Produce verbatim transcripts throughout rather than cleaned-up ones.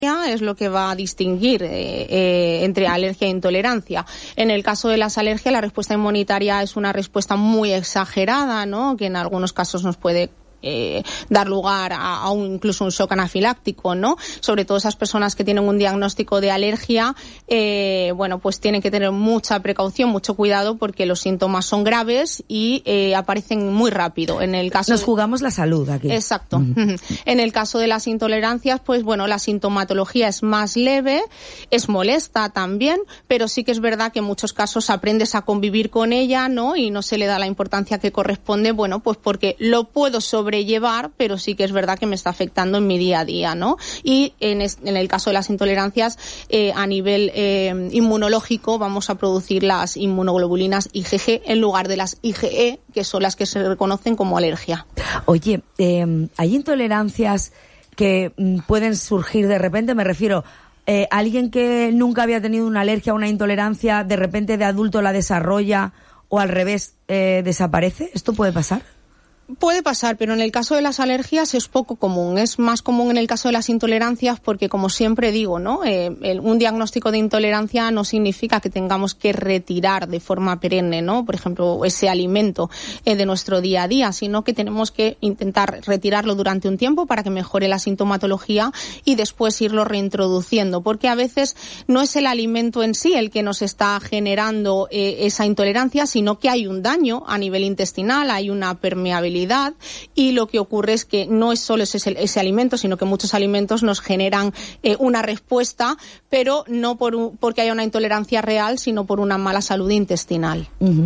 es lo que va a distinguir eh, eh, entre alergia e intolerancia. En el caso de las alergias, la respuesta inmunitaria es una respuesta muy exagerada, ¿no? Que en algunos casos nos puede Eh, dar lugar a, a un, incluso un shock anafiláctico, ¿no? Sobre todo esas personas que tienen un diagnóstico de alergia, eh, bueno, pues tienen que tener mucha precaución, mucho cuidado, porque los síntomas son graves y eh, aparecen muy rápido. En el caso Nos jugamos la salud aquí. Exacto. Mm. En el caso de las intolerancias, pues bueno, la sintomatología es más leve, es molesta también, pero sí que es verdad que en muchos casos aprendes a convivir con ella, ¿no? Y no se le da la importancia que corresponde, bueno, pues porque lo puedo sobre llevar, pero sí que es verdad que me está afectando en mi día a día, ¿no? Y en, es, en el caso de las intolerancias, eh, a nivel eh, inmunológico, vamos a producir las inmunoglobulinas I G G en lugar de las I G E, que son las que se reconocen como alergia. Oye, eh, ¿hay intolerancias que mm, pueden surgir de repente? Me refiero, eh, alguien que nunca había tenido una alergia o una intolerancia, de repente de adulto la desarrolla o al revés eh, desaparece. ¿Esto puede pasar? Puede pasar, pero en el caso de las alergias es poco común. Es más común en el caso de las intolerancias porque, como siempre digo, ¿no? Eh, el, un diagnóstico de intolerancia no significa que tengamos que retirar de forma perenne, ¿no? Por ejemplo, ese alimento eh, de nuestro día a día, sino que tenemos que intentar retirarlo durante un tiempo para que mejore la sintomatología y después irlo reintroduciendo, porque a veces no es el alimento en sí el que nos está generando eh, esa intolerancia, sino que hay un daño a nivel intestinal, hay una permeabilidad. Y lo que ocurre es que no es solo ese, ese alimento, sino que muchos alimentos nos generan eh, una respuesta, pero no por un, porque haya una intolerancia real, sino por una mala salud intestinal. Uh-huh.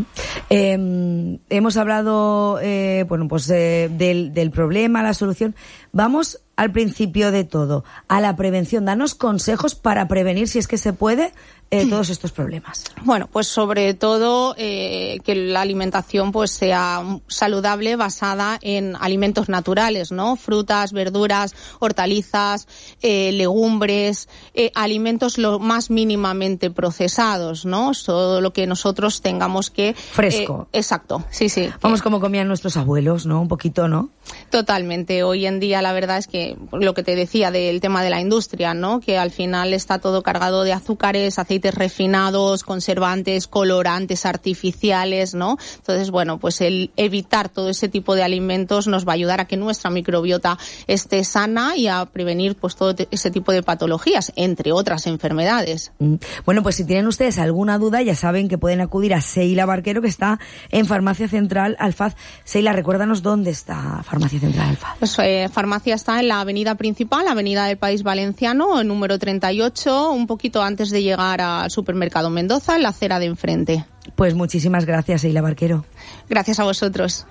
Eh, hemos hablado eh, bueno, pues eh, del, del problema, la solución. Vamos al principio de todo, a la prevención. Danos consejos para prevenir, si es que se puede, eh, todos estos problemas. Bueno, pues sobre todo eh, que la alimentación pues sea saludable, basada en alimentos naturales, ¿no? Frutas, verduras, hortalizas, eh, legumbres, eh, alimentos lo más mínimamente procesados, ¿no? Todo lo que nosotros tengamos que... Fresco. Eh, exacto, sí, sí. Vamos como comían nuestros abuelos, ¿no? Un poquito, ¿no? Totalmente. Hoy en día la verdad es que lo que te decía del tema de la industria, ¿no? Que al final está todo cargado de azúcares, aceites refinados, conservantes, colorantes artificiales, ¿no? Entonces, bueno, pues el evitar todo ese tipo de alimentos nos va a ayudar a que nuestra microbiota esté sana y a prevenir pues todo ese tipo de patologías, entre otras enfermedades. Bueno, pues si tienen ustedes alguna duda, ya saben que pueden acudir a Seila Barquero, que está en Farmacia Central Alfaz. Seila, recuérdanos dónde está Farmacia Central Alfaz. Pues eh, farmacia está en la avenida principal, avenida del País Valenciano, el número treinta y ocho, un poquito antes de llegar al supermercado Mendoza, en la acera de enfrente. Pues muchísimas gracias, Seila Barquero. Gracias a vosotros.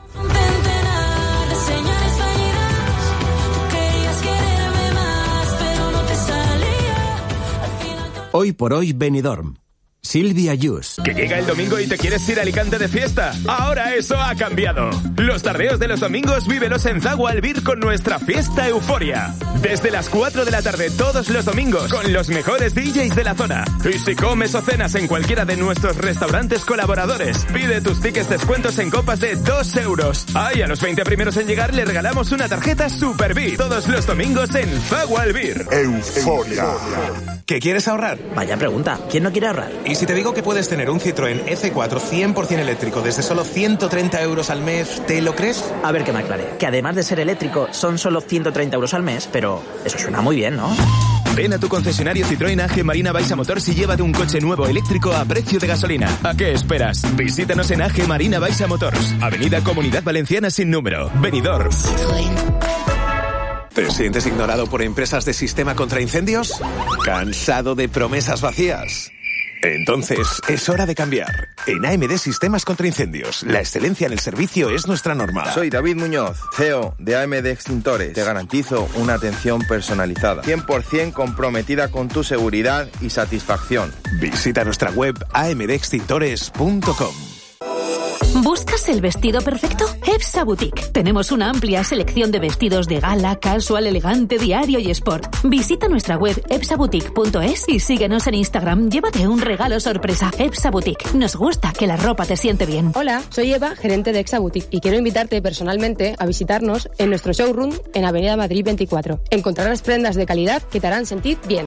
Hoy por hoy Benidorm. Silvia Yus. ¿Que llega el domingo y te quieres ir a Alicante de fiesta? Ahora eso ha cambiado. Los tardeos de los domingos vívelos en Zagual Albir con nuestra fiesta Euforia. Desde las cuatro de la tarde todos los domingos con los mejores D Js de la zona. Y si comes o cenas en cualquiera de nuestros restaurantes colaboradores, pide tus tickets descuentos en copas de dos euros. Ay, a los veinte primeros en llegar le regalamos una tarjeta Super V I P. Todos los domingos en Zagual Albir. Euforia. ¿Qué quieres ahorrar? Vaya pregunta. ¿Quién no quiere ahorrar? ¿Y si te digo que puedes tener un Citroën E C cuatro cien por ciento eléctrico desde solo ciento treinta euros al mes, ¿te lo crees? A ver que me aclare. Que además de ser eléctrico, son solo ciento treinta euros al mes, pero eso suena muy bien, ¿no? Ven a tu concesionario Citroën A G Marina Baixa Motors y llévate un coche nuevo eléctrico a precio de gasolina. ¿A qué esperas? Visítanos en A G Marina Baixa Motors, Avenida Comunidad Valenciana sin número, Benidorm. ¿Te sientes ignorado por empresas de sistema contra incendios? ¿Cansado de promesas vacías? Entonces, es hora de cambiar. En A M D Sistemas contra Incendios, la excelencia en el servicio es nuestra norma. Soy David Muñoz, C E O de A M D Extintores. Te garantizo una atención personalizada, cien por ciento comprometida con tu seguridad y satisfacción. Visita nuestra web a m d extintores punto com. ¿Buscas el vestido perfecto? EPSA Boutique. Tenemos una amplia selección de vestidos de gala, casual, elegante, diario y sport. Visita nuestra web epsa boutique punto es y síguenos en Instagram. Llévate un regalo sorpresa. EPSA Boutique. Nos gusta que la ropa te siente bien. Hola, soy Eva, gerente de EPSA Boutique, y quiero invitarte personalmente a visitarnos en nuestro showroom en Avenida Madrid veinticuatro. Encontrarás prendas de calidad que te harán sentir bien.